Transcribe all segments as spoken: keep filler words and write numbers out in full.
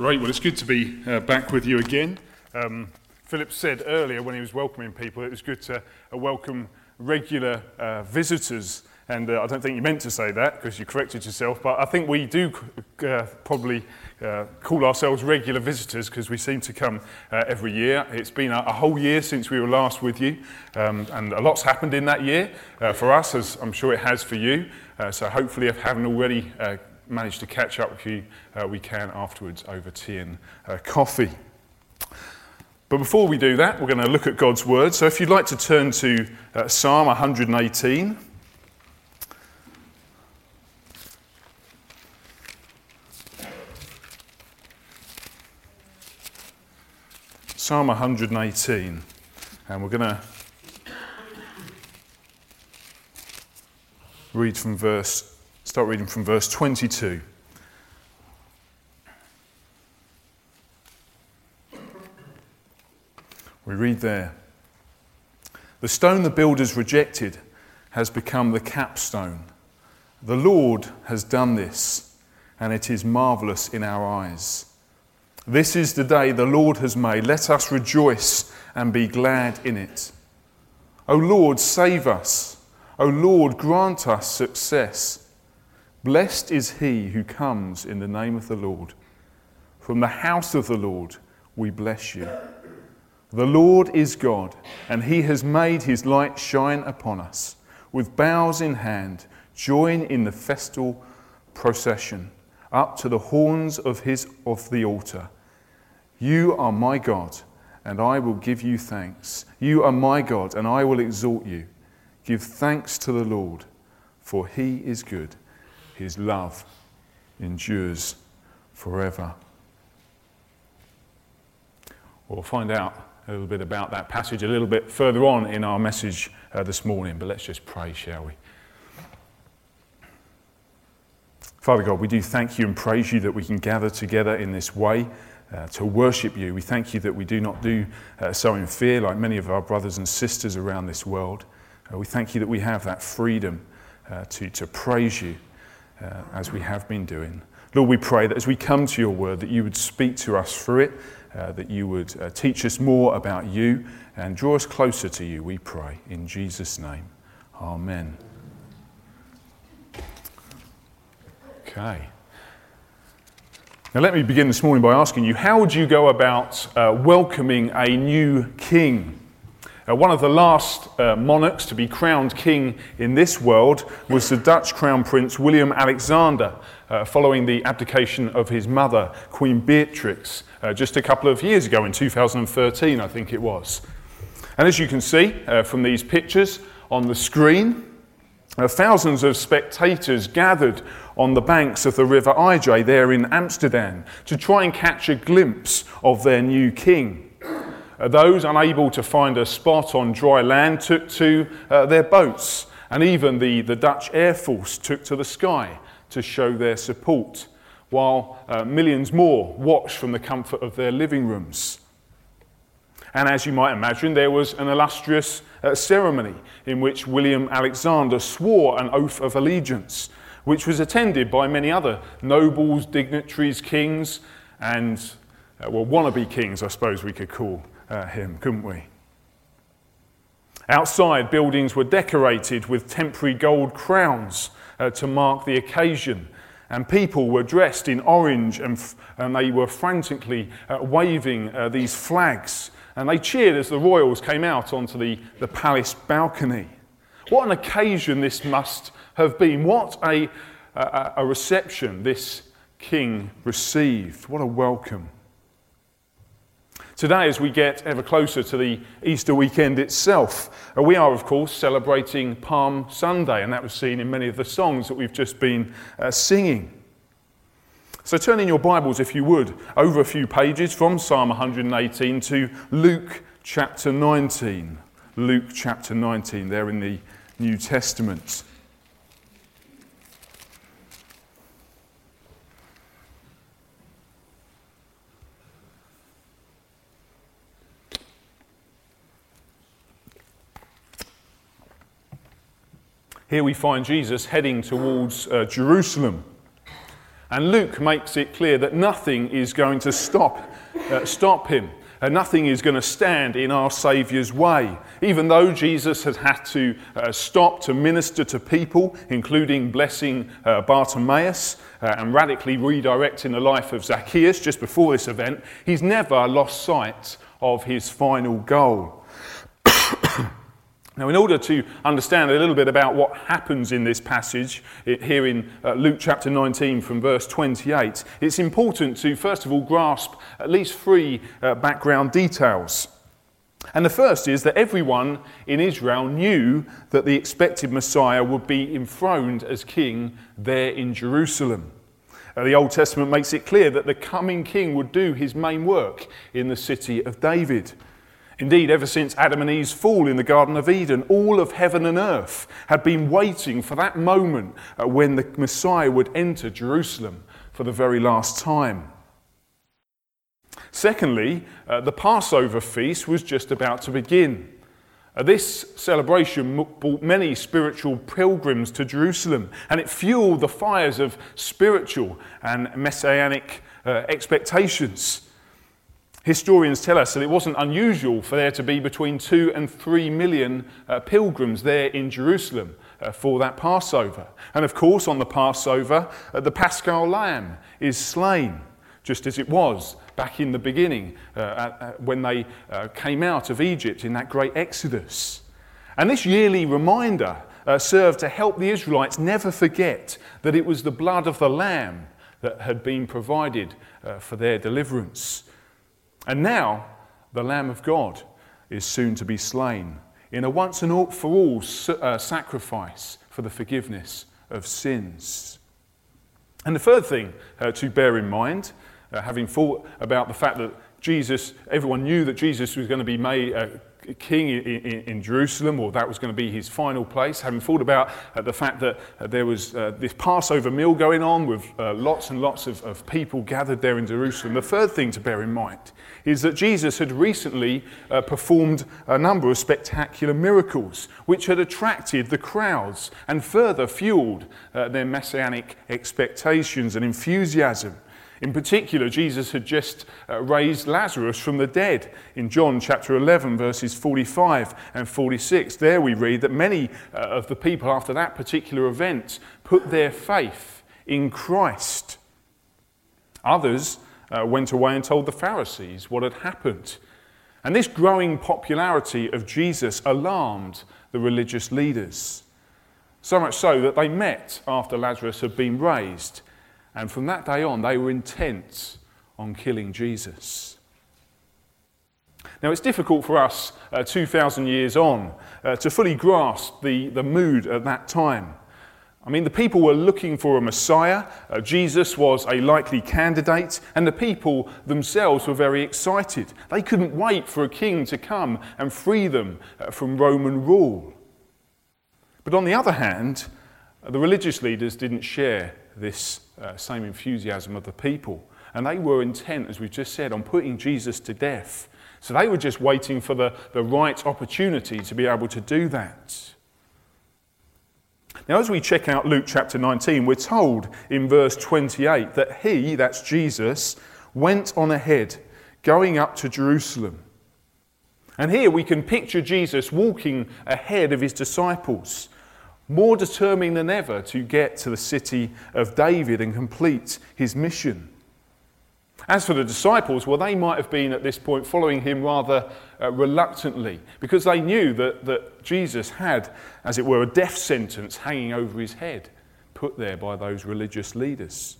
Great, well it's good to be uh, back with you again. Um, Philip said earlier when he was welcoming people, it was good to uh, welcome regular uh, visitors, and uh, I don't think you meant to say that because you corrected yourself, but I think we do uh, probably uh, call ourselves regular visitors because we seem to come uh, every year. It's been a, a whole year since we were last with you, um, and a lot's happened in that year uh, for us, as I'm sure it has for you, uh, so hopefully if you haven't already uh, managed to catch up with you, uh, we can afterwards over tea and uh, coffee. But before we do that, we're going to look at God's Word. So if you'd like to turn to uh, Psalm one hundred eighteen. Psalm one hundred eighteen. And we're going to read from verse Start reading from verse twenty-two. We read there, "The stone the builders rejected has become the capstone. The Lord has done this, and it is marvelous in our eyes. This is the day the Lord has made. Let us rejoice and be glad in it. O Lord, save us. O Lord, grant us success. Blessed is he who comes in the name of the Lord. From the house of the Lord we bless you. The Lord is God, and he has made his light shine upon us. With boughs in hand, join in the festal procession, up to the horns of his of the altar. You are my God, and I will give you thanks. You are my God, and I will exalt you. Give thanks to the Lord, for he is good. His love endures forever." We'll find out a little bit about that passage a little bit further on in our message uh, this morning, but let's just pray, shall we? Father God, we do thank you and praise you that we can gather together in this way uh, to worship you. We thank you that we do not do uh, so in fear like many of our brothers and sisters around this world. Uh, we thank you that we have that freedom uh, to, to praise you. Uh, as we have been doing. Lord, we pray that as we come to your word, that you would speak to us through it, uh, that you would uh, teach us more about you and draw us closer to you, we pray. In Jesus' name, amen. Okay. Now let me begin this morning by asking you, how would you go about uh, welcoming a new king? Uh, one of the last uh, monarchs to be crowned king in this world was the Dutch Crown Prince William Alexander, uh, following the abdication of his mother, Queen Beatrix, uh, just a couple of years ago in two thousand thirteen, I think it was. And as you can see uh, from these pictures on the screen, uh, thousands of spectators gathered on the banks of the River I J there in Amsterdam to try and catch a glimpse of their new king. Those unable to find a spot on dry land took to uh, their boats, and even the, the Dutch Air Force took to the sky to show their support, while uh, millions more watched from the comfort of their living rooms. And as you might imagine, there was an illustrious uh, ceremony in which William Alexander swore an oath of allegiance, which was attended by many other nobles, dignitaries, kings, and, uh, well, wannabe kings, I suppose we could call Uh, him, couldn't we? Outside, buildings were decorated with temporary gold crowns uh, to mark the occasion, and people were dressed in orange and, f- and they were frantically uh, waving uh, these flags, and they cheered as the royals came out onto the, the palace balcony. What an occasion this must have been. What a, a, a reception this king received. What a welcome. Today, as we get ever closer to the Easter weekend itself, uh, we are, of course, celebrating Palm Sunday, and that was seen in many of the songs that we've just been uh, singing. So turn in your Bibles, if you would, over a few pages from Psalm one hundred eighteen to Luke chapter nineteen. Luke chapter nineteen, there in the New Testament. Here we find Jesus heading towards uh, Jerusalem. And Luke makes it clear that nothing is going to stop, uh, stop him. And nothing is going to stand in our Saviour's way. Even though Jesus had had to uh, stop to minister to people, including blessing uh, Bartimaeus uh, and radically redirecting the life of Zacchaeus just before this event, he's never lost sight of his final goal. Now, in order to understand a little bit about what happens in this passage here in uh, Luke chapter nineteen from verse twenty-eight, it's important to first of all grasp at least three uh, background details. And the first is that everyone in Israel knew that the expected Messiah would be enthroned as king there in Jerusalem. Uh, the Old Testament makes it clear that the coming king would do his main work in the city of David. Indeed, ever since Adam and Eve's fall in the Garden of Eden, all of heaven and earth had been waiting for that moment uh, when the Messiah would enter Jerusalem for the very last time. Secondly, uh, the Passover feast was just about to begin. Uh, this celebration brought many spiritual pilgrims to Jerusalem, and it fueled the fires of spiritual and messianic uh, expectations. Historians tell us that it wasn't unusual for there to be between two and three million uh, pilgrims there in Jerusalem uh, for that Passover. And of course, on the Passover, uh, the Paschal lamb is slain, just as it was back in the beginning uh, uh, when they uh, came out of Egypt in that great Exodus. And this yearly reminder uh, served to help the Israelites never forget that it was the blood of the lamb that had been provided uh, for their deliverance. And now, the Lamb of God is soon to be slain in a once and for all uh, sacrifice for the forgiveness of sins. And the third thing uh, to bear in mind, uh, having thought about the fact that Jesus, everyone knew that Jesus was going to be made uh, king in, in, in Jerusalem, or that was going to be his final place, having thought about uh, the fact that uh, there was uh, this Passover meal going on with uh, lots and lots of, of people gathered there in Jerusalem. The third thing to bear in mind is that Jesus had recently uh, performed a number of spectacular miracles which had attracted the crowds and further fueled uh, their messianic expectations and enthusiasm. In particular, Jesus had just uh, raised Lazarus from the dead in John chapter eleven, verses forty-five and forty-six. There we read that many uh, of the people after that particular event put their faith in Christ. Others uh, went away and told the Pharisees what had happened. And this growing popularity of Jesus alarmed the religious leaders, so much so that they met after Lazarus had been raised. And from that day on, they were intent on killing Jesus. Now, it's difficult for us, uh, two thousand years on, uh, to fully grasp the, the mood at that time. I mean, the people were looking for a Messiah. Uh, Jesus was a likely candidate, and the people themselves were very excited. They couldn't wait for a king to come and free them uh, from Roman rule. But on the other hand, uh, the religious leaders didn't share this uh, same enthusiasm of the people. And they were intent, as we've just said, on putting Jesus to death. So they were just waiting for the, the right opportunity to be able to do that. Now, as we check out Luke chapter nineteen, we're told in verse twenty-eight that he, that's Jesus, went on ahead, going up to Jerusalem. And here we can picture Jesus walking ahead of his disciples, more determined than ever to get to the city of David and complete his mission. As for the disciples, well, they might have been at this point following him rather uh, reluctantly, because they knew that, that Jesus had, as it were, a death sentence hanging over his head, put there by those religious leaders.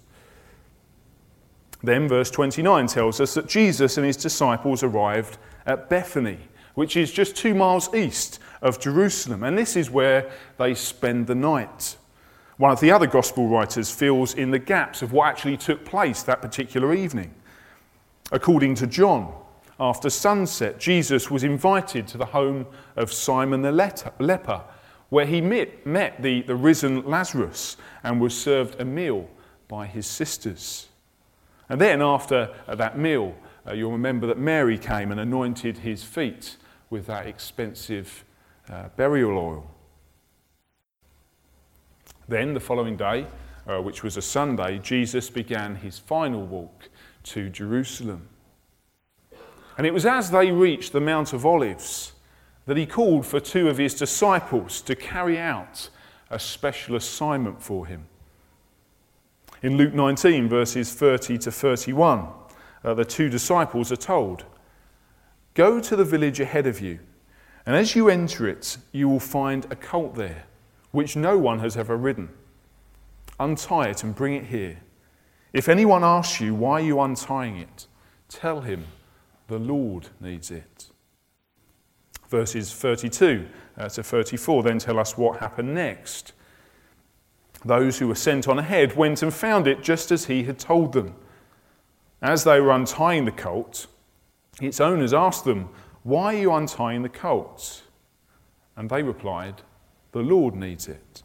Then verse twenty-nine tells us that Jesus and his disciples arrived at Bethany, which is just two miles east of Jerusalem, and this is where they spend the night. One of the other gospel writers fills in the gaps of what actually took place that particular evening. According to John, after sunset, Jesus was invited to the home of Simon the leper, where he met, met the, the risen Lazarus and was served a meal by his sisters. And then after that meal, uh, you'll remember that Mary came and anointed his feet with that expensive uh, burial oil. Then the following day, uh, which was a Sunday, Jesus began his final walk to Jerusalem. And it was as they reached the Mount of Olives that he called for two of his disciples to carry out a special assignment for him. In Luke nineteen, verses thirty to thirty-one, uh, the two disciples are told, "Go to the village ahead of you, and as you enter it, you will find a colt there, which no one has ever ridden. Untie it and bring it here. If anyone asks you why you are untying it, tell him the Lord needs it." Verses thirty-two uh, to thirty-four then tell us what happened next. Those who were sent on ahead went and found it just as he had told them. As they were untying the colt, its owners asked them, "Why are you untying the colt?" And they replied, "The Lord needs it."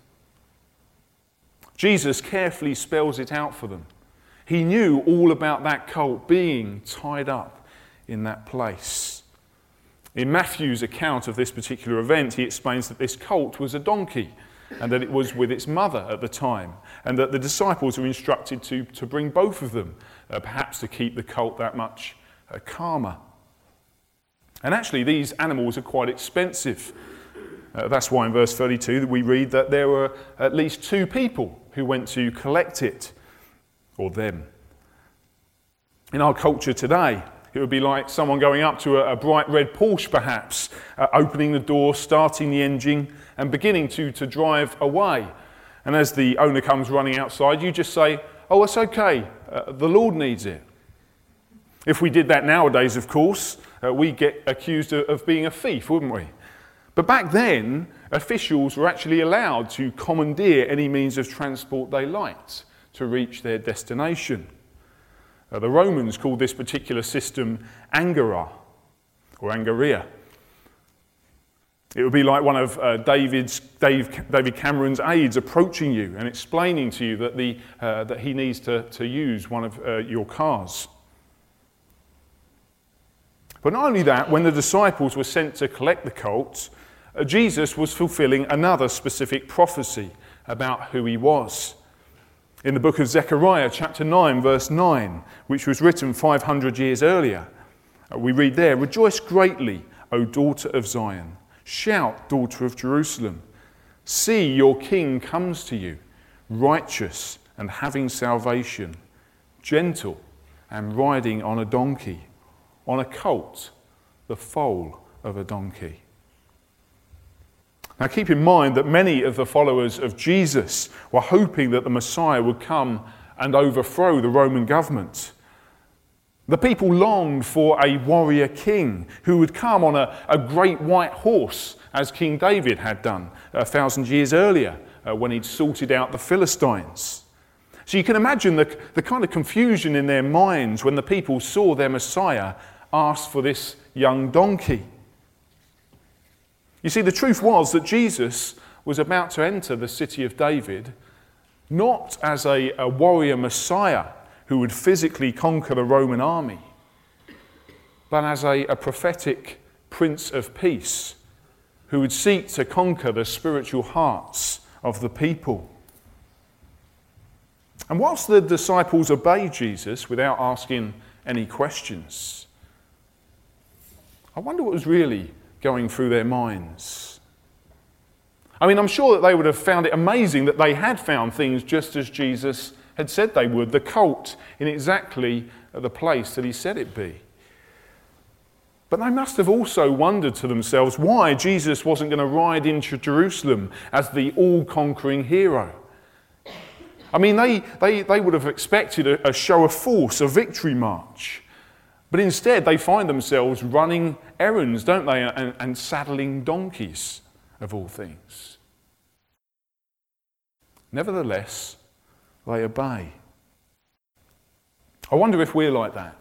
Jesus carefully spells it out for them. He knew all about that colt being tied up in that place. In Matthew's account of this particular event, he explains that this colt was a donkey and that it was with its mother at the time, and that the disciples were instructed to, to bring both of them, uh, perhaps to keep the colt that much uh, calmer. And actually, these animals are quite expensive. Uh, that's why in verse thirty-two that we read that there were at least two people who went to collect it, or them. In our culture today, it would be like someone going up to a, a bright red Porsche perhaps, uh, opening the door, starting the engine and beginning to, to drive away. And as the owner comes running outside, you just say, "Oh, it's okay, uh, the Lord needs it." If we did that nowadays, of course, uh, we'd get accused of, of being a thief, wouldn't we? But back then, officials were actually allowed to commandeer any means of transport they liked to reach their destination. Uh, the Romans called this particular system angara, or angaria. It would be like one of uh, David's, Dave, David Cameron's aides approaching you and explaining to you that, the, uh, that he needs to, to use one of uh, your cars. But not only that, when the disciples were sent to collect the colt, uh, Jesus was fulfilling another specific prophecy about who he was. In the book of Zechariah, chapter nine, verse nine, which was written five hundred years earlier, uh, we read there, "Rejoice greatly, O daughter of Zion. Shout, daughter of Jerusalem. See, your king comes to you, righteous and having salvation, gentle and riding on a donkey, on a colt, the foal of a donkey." Now keep in mind that many of the followers of Jesus were hoping that the Messiah would come and overthrow the Roman government. The people longed for a warrior king who would come on a, a great white horse, as King David had done a thousand years earlier uh, when he'd sorted out the Philistines. So you can imagine the, the kind of confusion in their minds when the people saw their Messiah ask for this young donkey. You see, the truth was that Jesus was about to enter the city of David not as a, a warrior Messiah who would physically conquer the Roman army, but as a, a prophetic Prince of Peace who would seek to conquer the spiritual hearts of the people. And whilst the disciples obeyed Jesus without asking any questions, I wonder what was really going through their minds. I mean, I'm sure that they would have found it amazing that they had found things just as Jesus had said they would, the colt in exactly the place that he said it be. But they must have also wondered to themselves why Jesus wasn't going to ride into Jerusalem as the all-conquering hero. I mean, they, they, they would have expected a, a show of force, a victory march. But instead, they find themselves running errands, don't they, and, and saddling donkeys, of all things. Nevertheless, they obey. I wonder if we're like that.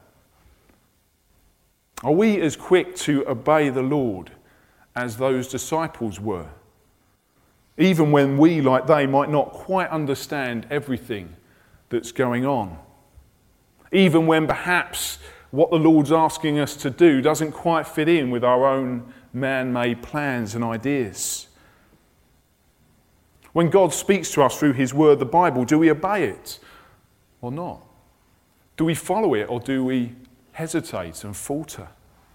Are we as quick to obey the Lord as those disciples were? Even when we, like they, might not quite understand everything that's going on. Even when perhaps what the Lord's asking us to do doesn't quite fit in with our own man-made plans and ideas. When God speaks to us through his word, the Bible, do we obey it or not? Do we follow it or do we hesitate and falter?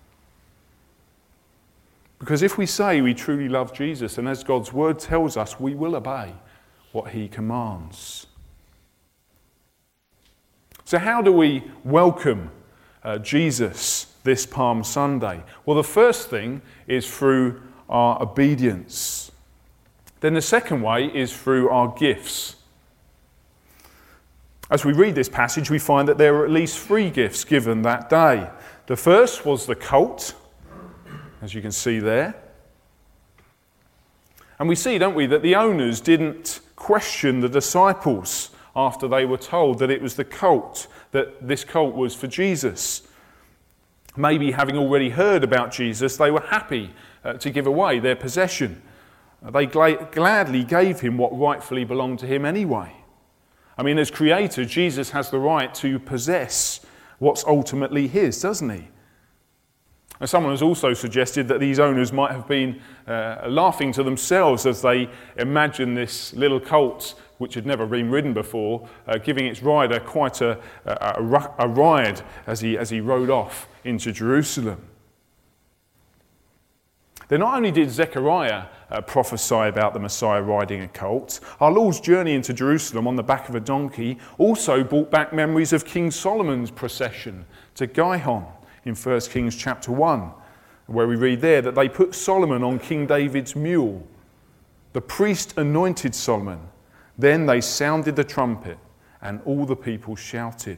Because if we say we truly love Jesus, and as God's word tells us, we will obey what he commands. So how do we welcome uh, Jesus this Palm Sunday? Well, the first thing is through our obedience. Then the second way is through our gifts. As we read this passage, we find that there were at least three gifts given that day. The first was the colt, as you can see there. And we see, don't we, that the owners didn't question the disciples after they were told that it was the colt, that this colt was for Jesus. Maybe having already heard about Jesus, they were happy uh, to give away their possession. They gla- gladly gave him what rightfully belonged to him anyway. I mean, as creator, Jesus has the right to possess what's ultimately his, doesn't he? And someone has also suggested that these owners might have been uh, laughing to themselves as they imagined this little colt, which had never been ridden before, uh, giving its rider quite a, a, a ride as he, as he rode off into Jerusalem. Then not only did Zechariah uh, prophesy about the Messiah riding a colt, our Lord's journey into Jerusalem on the back of a donkey also brought back memories of King Solomon's procession to Gihon in First Kings chapter one, where we read there that they put Solomon on King David's mule. The priest anointed Solomon. Then they sounded the trumpet, and all the people shouted.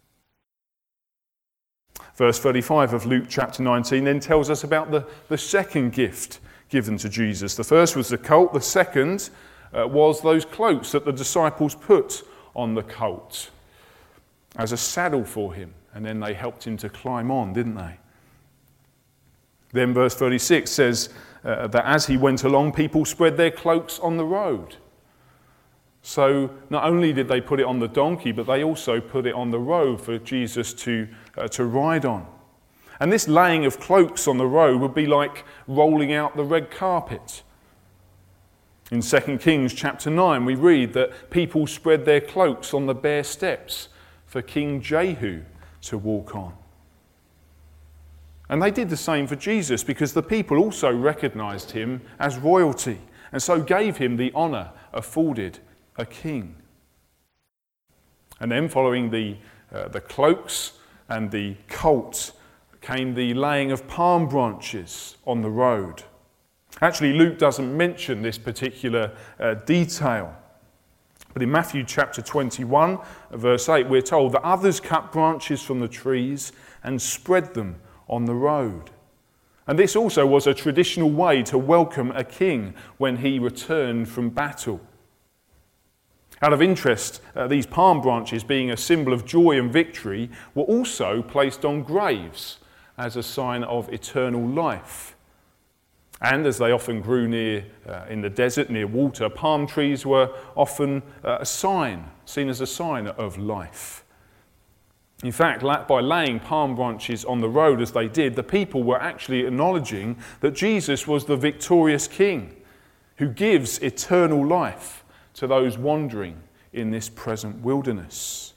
Verse thirty-five of Luke chapter nineteen then tells us about the, the second gift given to Jesus. The first was the colt. The second uh, was those cloaks that the disciples put on the colt as a saddle for him. And then they helped him to climb on, didn't they? Then verse thirty-six says uh, that as he went along, people spread their cloaks on the road. So not only did they put it on the donkey, but they also put it on the road for Jesus to, uh, to ride on. And this laying of cloaks on the road would be like rolling out the red carpet. In Second Kings chapter nine, we read that people spread their cloaks on the bare steps for King Jehu to walk on. And they did the same for Jesus because the people also recognized him as royalty and so gave him the honor afforded a king. And then following the, uh, the cloaks and the colt came the laying of palm branches on the road. Actually, Luke doesn't mention this particular uh, detail. But in Matthew chapter twenty-one, verse eight, we're told that others cut branches from the trees and spread them on the road. And this also was a traditional way to welcome a king when he returned from battle. Out of interest, uh, these palm branches, being a symbol of joy and victory, were also placed on graves as a sign of eternal life. And as they often grew near uh, in the desert, near water, palm trees were often uh, a sign, seen as a sign of life. In fact, by laying palm branches on the road as they did, the people were actually acknowledging that Jesus was the victorious king who gives eternal life to those wandering in this present wilderness.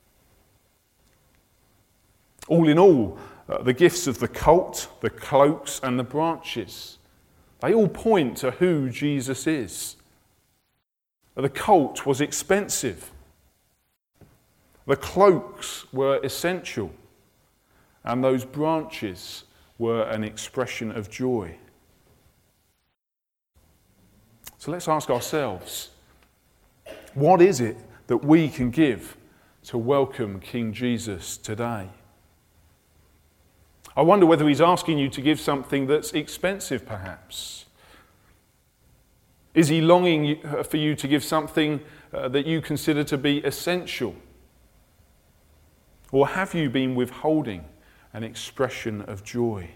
All in all, uh, the gifts of the colt, the cloaks, and the branches, they all point to who Jesus is. The colt was expensive. The cloaks were essential. And those branches were an expression of joy. So let's ask ourselves, what is it that we can give to welcome King Jesus today? I wonder whether he's asking you to give something that's expensive, perhaps. Is he longing for you to give something uh, that you consider to be essential? Or have you been withholding an expression of joy?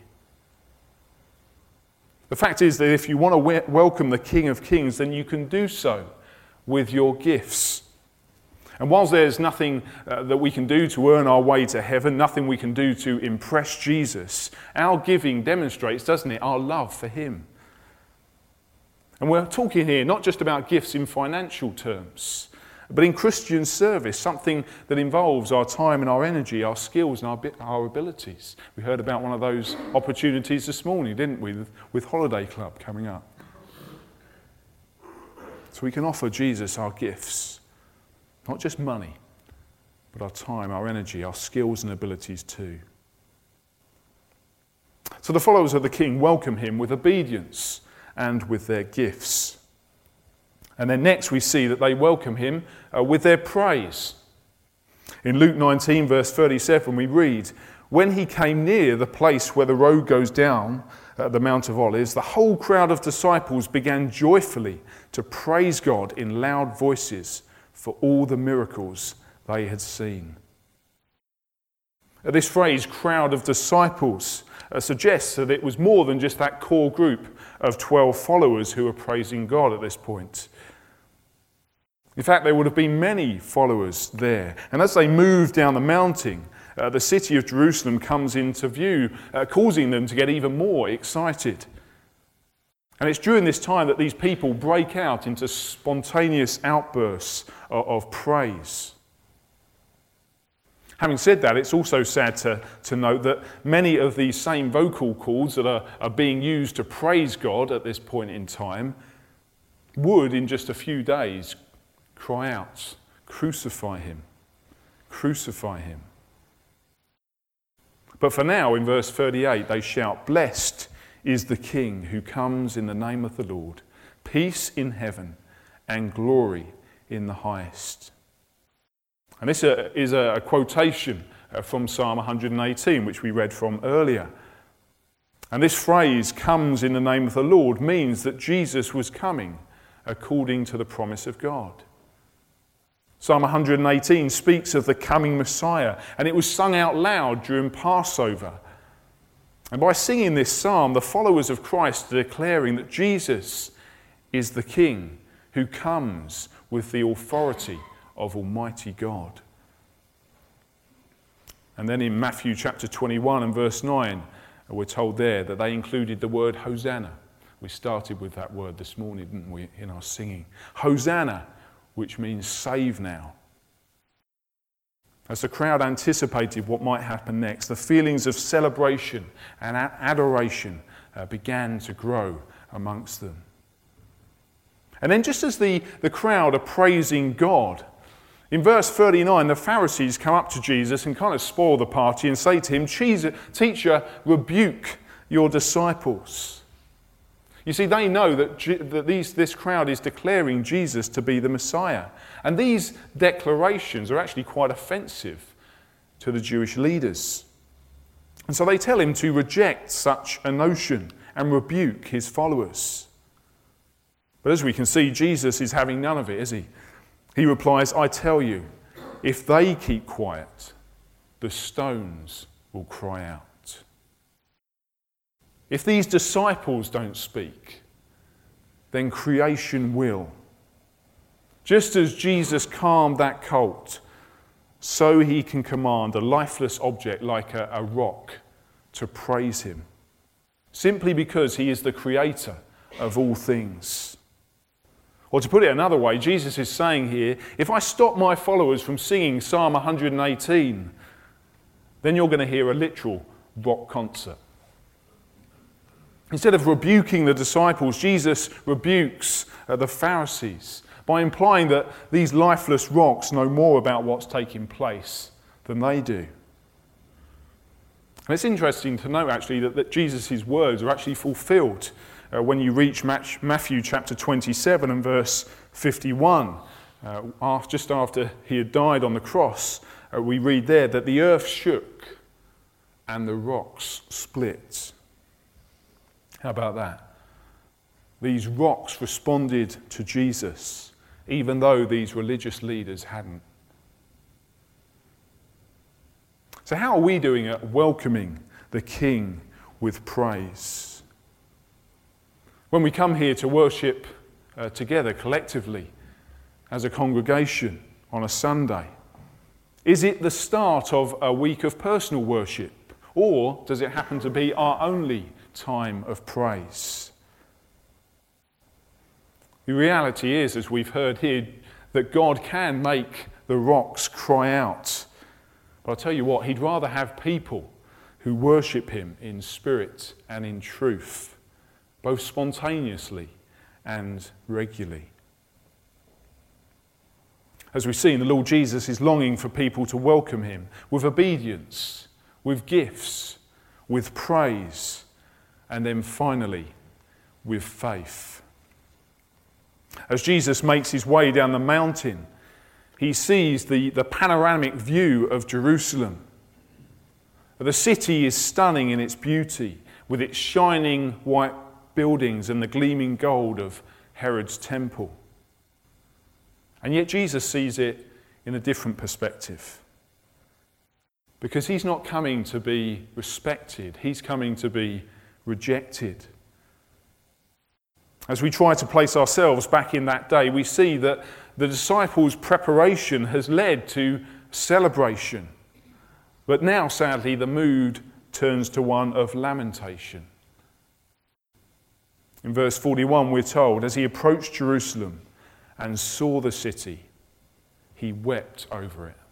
The fact is that if you want to we- welcome the King of Kings, then you can do so with your gifts. And whilst there's nothing uh, that we can do to earn our way to heaven, nothing we can do to impress Jesus, our giving demonstrates, doesn't it, our love for him. And we're talking here not just about gifts in financial terms, but in Christian service, something that involves our time and our energy, our skills and our, our abilities. We heard about one of those opportunities this morning, didn't we, with, with Holiday Club coming up. So we can offer Jesus our gifts, not just money, but our time, our energy, our skills and abilities too. So the followers of the King welcome him with obedience and with their gifts. And then next we see that they welcome him uh, with their praise. In Luke nineteen verse thirty-seven we read, "When he came near the place where the road goes down at the Mount of Olives, the whole crowd of disciples began joyfully to praise God in loud voices for all the miracles they had seen." Uh, this phrase, crowd of disciples, uh, suggests that it was more than just that core group of twelve followers who were praising God at this point. In fact, there would have been many followers there. And as they moved down the mountain, uh, the city of Jerusalem comes into view, uh, causing them to get even more excited. And it's during this time that these people break out into spontaneous outbursts of, of praise. Having said that, it's also sad to, to note that many of these same vocal cords that are, are being used to praise God at this point in time would, in just a few days, cry out, "Crucify him, crucify him." But for now, in verse thirty-eight, they shout, "Blessed is the King who comes in the name of the Lord, peace in heaven and glory in the highest." And this is a quotation from Psalm one hundred eighteen, which we read from earlier. And this phrase, "comes in the name of the Lord," means that Jesus was coming according to the promise of God. Psalm one hundred eighteen speaks of the coming Messiah, and it was sung out loud during Passover. And by singing this psalm, the followers of Christ are declaring that Jesus is the King who comes with the authority of Almighty God. And then in Matthew chapter twenty-one and verse nine, we're told there that they included the word Hosanna. We started with that word this morning, didn't we, in our singing. Hosanna, which means save now. As the crowd anticipated what might happen next, the feelings of celebration and adoration uh, began to grow amongst them. And then just as the, the crowd are praising God, in verse thirty-nine, the Pharisees come up to Jesus and kind of spoil the party and say to him, "Teacher, rebuke your disciples." You see, they know that, G- that these, this crowd is declaring Jesus to be the Messiah. And these declarations are actually quite offensive to the Jewish leaders. And so they tell him to reject such a notion and rebuke his followers. But as we can see, Jesus is having none of it, is he? He replies, "I tell you, if they keep quiet, the stones will cry out. If these disciples don't speak, then creation will." Just as Jesus calmed that cult, so he can command a lifeless object like a, a rock to praise him, simply because he is the creator of all things. Or to put it another way, Jesus is saying here, if I stop my followers from singing Psalm one hundred eighteen, then you're going to hear a literal rock concert. Instead of rebuking the disciples, Jesus rebukes uh, the Pharisees by implying that these lifeless rocks know more about what's taking place than they do. And it's interesting to note actually that, that Jesus' words are actually fulfilled uh, when you reach Matthew chapter twenty-seven and verse fifty-one. Uh, after, just after he had died on the cross, uh, we read there that the earth shook and the rocks split. How about that? These rocks responded to Jesus, even though these religious leaders hadn't. So how are we doing at welcoming the King with praise? When we come here to worship uh, together collectively as a congregation on a Sunday, is it the start of a week of personal worship, or does it happen to be our only time of praise? The reality is, as we've heard here, that God can make the rocks cry out. But I'll tell you what, he'd rather have people who worship him in spirit and in truth, both spontaneously and regularly. As we've seen, the Lord Jesus is longing for people to welcome him with obedience, with gifts, with praise, and then finally with faith. As Jesus makes his way down the mountain, he sees the, the panoramic view of Jerusalem. The city is stunning in its beauty, with its shining white buildings and the gleaming gold of Herod's temple. And yet Jesus sees it in a different perspective. Because he's not coming to be respected, he's coming to be rejected. As we try to place ourselves back in that day, we see that the disciples' preparation has led to celebration. But now, sadly, the mood turns to one of lamentation. In verse forty-one, we're told, as he approached Jerusalem and saw the city, he wept over it.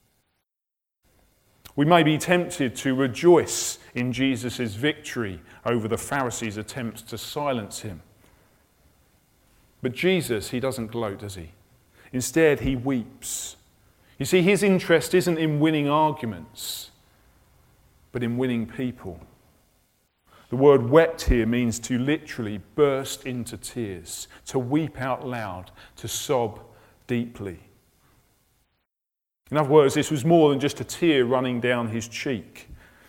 We may be tempted to rejoice in Jesus' victory over the Pharisees' attempts to silence him. But Jesus, he doesn't gloat, does he? Instead, he weeps. You see, his interest isn't in winning arguments, but in winning people. The word wept here means to literally burst into tears, to weep out loud, to sob deeply. In other words, this was more than just a tear running down his cheek.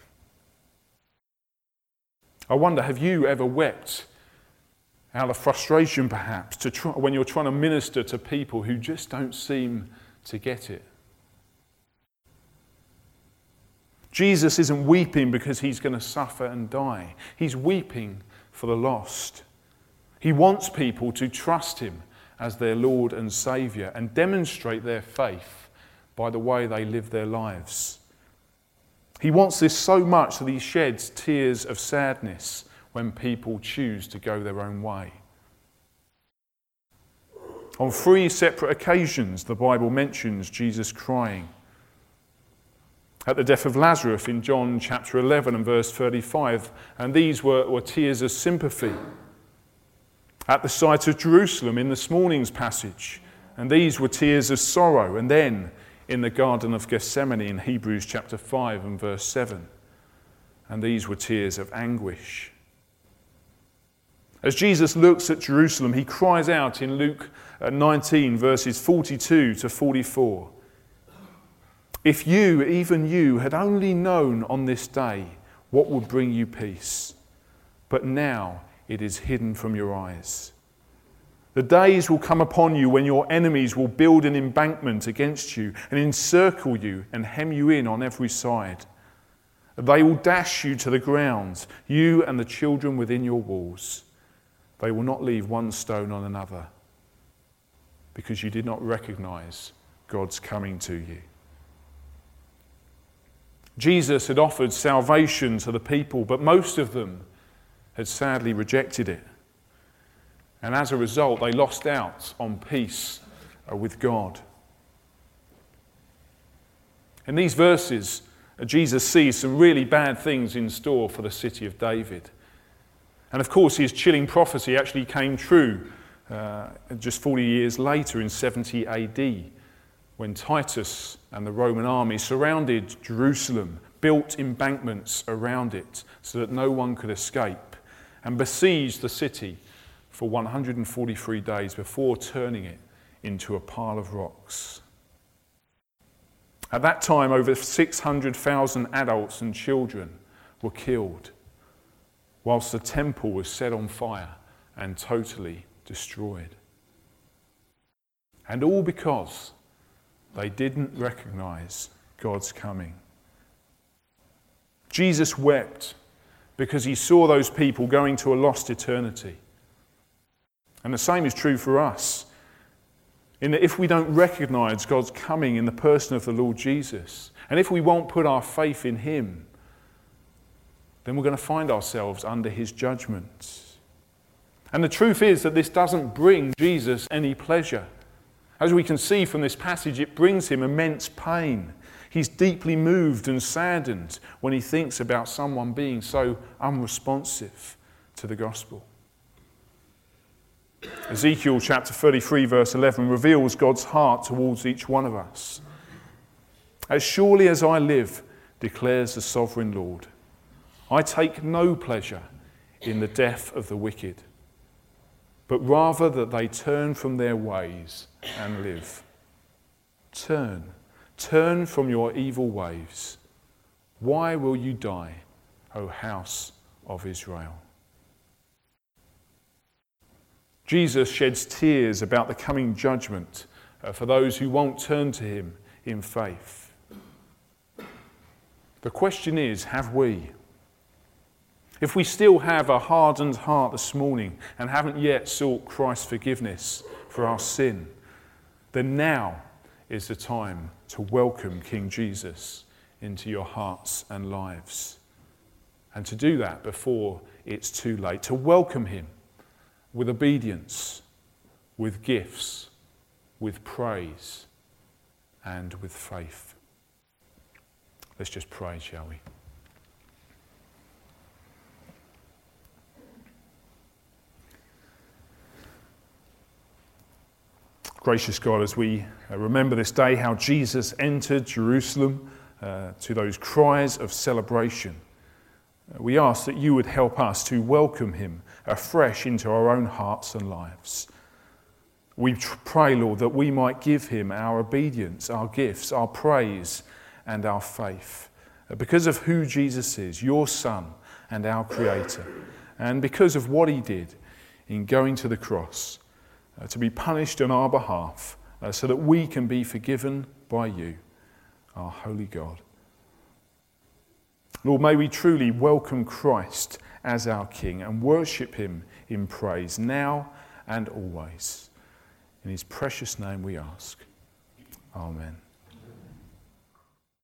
I wonder, have you ever wept out of frustration, perhaps, to try, when you're trying to minister to people who just don't seem to get it? Jesus isn't weeping because he's going to suffer and die. He's weeping for the lost. He wants people to trust him as their Lord and Saviour and demonstrate their faith by the way they live their lives. He wants this so much that he sheds tears of sadness when people choose to go their own way. On three separate occasions, the Bible mentions Jesus crying. At the death of Lazarus in John chapter eleven and verse thirty-five, and these were, were tears of sympathy. At the sight of Jerusalem in this morning's passage, and these were tears of sorrow. And then in the Garden of Gethsemane in Hebrews chapter five and verse seven, and these were tears of anguish. As Jesus looks at Jerusalem, he cries out in Luke nineteen, verses forty-two to forty-four, "If you, even you, had only known on this day what would bring you peace, but now it is hidden from your eyes. The days will come upon you when your enemies will build an embankment against you and encircle you and hem you in on every side. They will dash you to the ground, you and the children within your walls. They will not leave one stone on another, because you did not recognize God's coming to you." Jesus had offered salvation to the people, but most of them had sadly rejected it. And as a result, they lost out on peace with God. In these verses, Jesus sees some really bad things in store for the city of David. And of course, his chilling prophecy actually came true uh, just forty years later in seventy A D, when Titus and the Roman army surrounded Jerusalem, built embankments around it so that no one could escape, and besieged the city for one hundred forty-three days before turning it into a pile of rocks. At that time, over six hundred thousand adults and children were killed, whilst the temple was set on fire and totally destroyed. And all because they didn't recognize God's coming. Jesus wept because he saw those people going to a lost eternity. And the same is true for us, in that if we don't recognize God's coming in the person of the Lord Jesus, and if we won't put our faith in him, then we're going to find ourselves under his judgment. And the truth is that this doesn't bring Jesus any pleasure. As we can see from this passage, it brings him immense pain. He's deeply moved and saddened when he thinks about someone being so unresponsive to the gospel. Ezekiel chapter thirty-three verse eleven reveals God's heart towards each one of us. As surely as I live, declares the sovereign Lord, I take no pleasure in the death of the wicked, but rather that they turn from their ways and live. Turn, turn from your evil ways. Why will you die, O house of Israel? Jesus sheds tears about the coming judgment uh, for those who won't turn to him in faith. The question is, have we? If we still have a hardened heart this morning and haven't yet sought Christ's forgiveness for our sin, then now is the time to welcome King Jesus into your hearts and lives. And to do that before it's too late, to welcome him with obedience, with gifts, with praise, and with faith. Let's just pray, shall we? Gracious God, as we remember this day, how Jesus entered Jerusalem uh, to those cries of celebration, we ask that you would help us to welcome him afresh into our own hearts and lives. We pray, Lord, that we might give him our obedience, our gifts, our praise, and our faith, because of who Jesus is, your Son and our Creator, and because of what he did in going to the cross uh, to be punished on our behalf, uh, so that we can be forgiven by you, our holy God. Lord, may we truly welcome Christ as our King and worship him in praise now and always. In his precious name we ask. Amen.